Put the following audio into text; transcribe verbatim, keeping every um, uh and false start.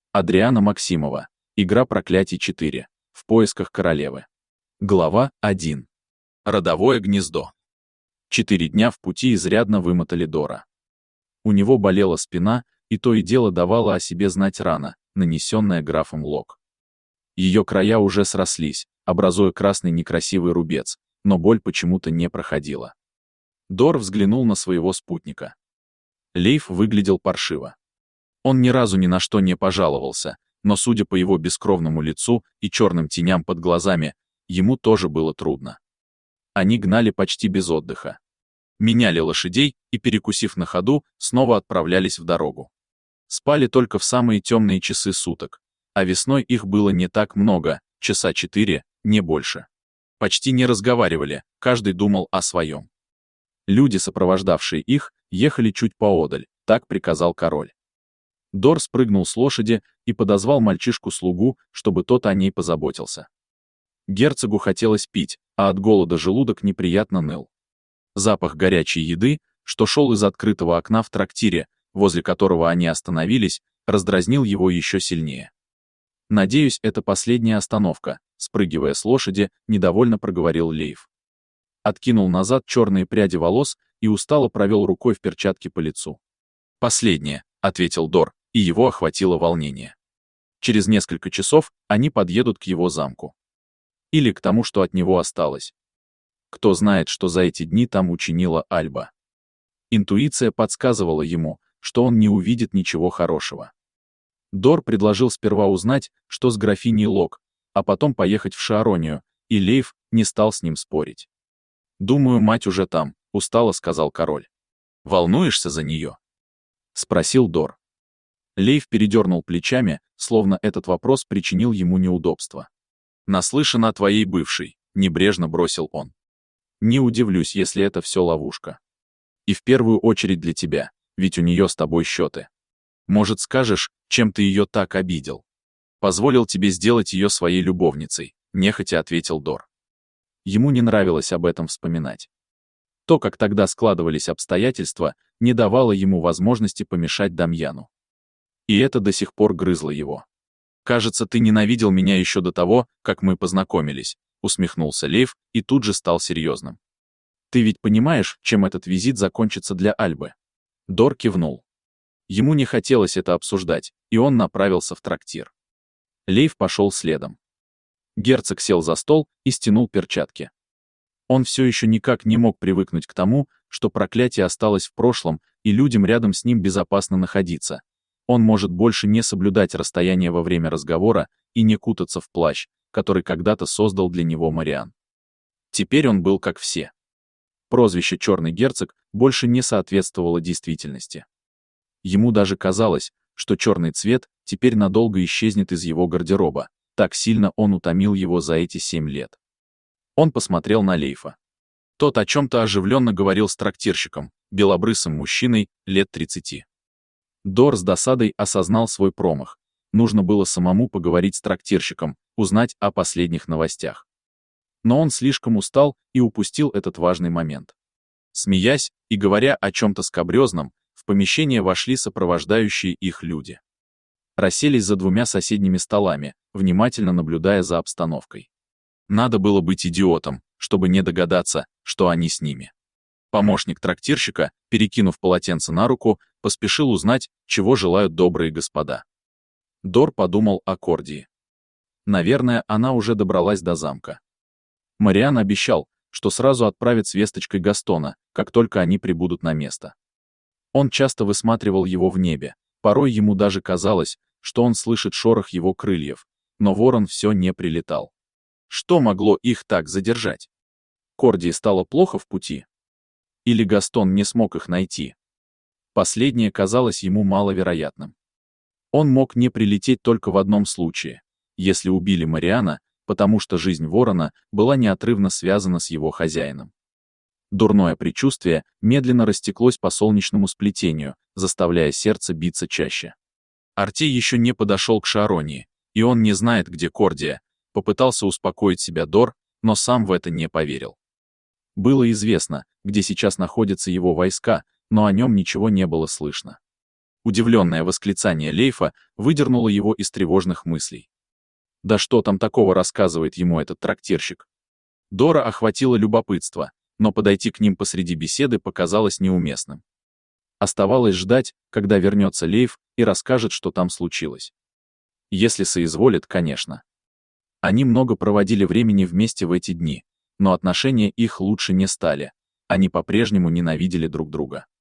Адриана Максимова. Игра проклятий четыре. В поисках королевы. Глава один. Родовое гнездо. Четыре дня в пути изрядно вымотали Дора. У него болела спина, и то и дело давала о себе знать рана, нанесенная графом Лок. Ее края уже срослись, образуя красный некрасивый рубец, но боль почему-то не проходила. Дор взглянул на своего спутника. Лейф выглядел паршиво. Он ни разу ни на что не пожаловался, но, судя по его бескровному лицу и черным теням под глазами, ему тоже было трудно. Они гнали почти без отдыха. Меняли лошадей и, перекусив на ходу, снова отправлялись в дорогу. Спали только в самые темные часы суток, а весной их было не так много, часа четыре, не больше. Почти не разговаривали, каждый думал о своем. Люди, сопровождавшие их, ехали чуть поодаль, так приказал король. Дор спрыгнул с лошади и подозвал мальчишку-слугу, чтобы тот о ней позаботился. Герцогу хотелось пить, а от голода желудок неприятно ныл. Запах горячей еды, что шел из открытого окна в трактире, возле которого они остановились, раздразнил его еще сильнее. «Надеюсь, это последняя остановка», — спрыгивая с лошади, недовольно проговорил Лейф. Откинул назад черные пряди волос и устало провел рукой в перчатке по лицу. «Последняя», — ответил Дор, и его охватило волнение. Через несколько часов они подъедут к его замку. Или к тому, что от него осталось. Кто знает, что за эти дни там учинила Альба. Интуиция подсказывала ему, что он не увидит ничего хорошего. Дор предложил сперва узнать, что с графиней Лок, а потом поехать в Шааронию, и Лейф не стал с ним спорить. «Думаю, мать уже там», — устало сказал король. «Волнуешься за нее?» — спросил Дор. Лейф передернул плечами, словно этот вопрос причинил ему неудобство. «Наслышан о твоей бывшей», — небрежно бросил он. «Не удивлюсь, если это все ловушка. И в первую очередь для тебя, ведь у нее с тобой счеты. Может, скажешь, чем ты ее так обидел? Позволил тебе сделать ее своей любовницей», — нехотя ответил Дор. Ему не нравилось об этом вспоминать. То, как тогда складывались обстоятельства, не давало ему возможности помешать Дамьяну. И это до сих пор грызло его. «Кажется, ты ненавидел меня еще до того, как мы познакомились», — усмехнулся Лейф и тут же стал серьезным. «Ты ведь понимаешь, чем этот визит закончится для Альбы?» Дор кивнул. Ему не хотелось это обсуждать, и он направился в трактир. Лейф пошел следом. Герцог сел за стол и стянул перчатки. Он все еще никак не мог привыкнуть к тому, что проклятие осталось в прошлом, и людям рядом с ним безопасно находиться. Он может больше не соблюдать расстояние во время разговора и не кутаться в плащ, который когда-то создал для него Мариан. Теперь он был как все. Прозвище «Черный герцог» больше не соответствовало действительности. Ему даже казалось, что черный цвет теперь надолго исчезнет из его гардероба, так сильно он утомил его за эти семь лет. Он посмотрел на Лейфа. Тот о чем-то оживленно говорил с трактирщиком, белобрысым мужчиной, лет тридцати. Дор с досадой осознал свой промах. Нужно было самому поговорить с трактирщиком, узнать о последних новостях. Но он слишком устал и упустил этот важный момент. Смеясь и говоря о чем-то скабрезном, в помещение вошли сопровождающие их люди. Расселись за двумя соседними столами, внимательно наблюдая за обстановкой. Надо было быть идиотом, чтобы не догадаться, что они с ними. Помощник трактирщика, перекинув полотенце на руку, поспешил узнать, чего желают добрые господа. Дор подумал о Кордии. Наверное, она уже добралась до замка. Мариан обещал, что сразу отправит с весточкой Гастона, как только они прибудут на место. Он часто высматривал его в небе, порой ему даже казалось, что он слышит шорох его крыльев, но ворон все не прилетал. Что могло их так задержать? Кордии стало плохо в пути? Или Гастон не смог их найти? Последнее казалось ему маловероятным. Он мог не прилететь только в одном случае, если убили Мариана, потому что жизнь ворона была неотрывно связана с его хозяином. Дурное предчувствие медленно растеклось по солнечному сплетению, заставляя сердце биться чаще. Артей еще не подошел к Шааронии, и он не знает, где Кордия, попытался успокоить себя Дор, но сам в это не поверил. Было известно, где сейчас находятся его войска, но о нем ничего не было слышно. Удивленное восклицание Лейфа выдернуло его из тревожных мыслей. Да что там такого рассказывает ему этот трактирщик? Дора охватило любопытство, но подойти к ним посреди беседы показалось неуместным. Оставалось ждать, когда вернется Лейф и расскажет, что там случилось. Если соизволит, конечно. Они много проводили времени вместе в эти дни, но отношения их лучше не стали. Они по-прежнему ненавидели друг друга.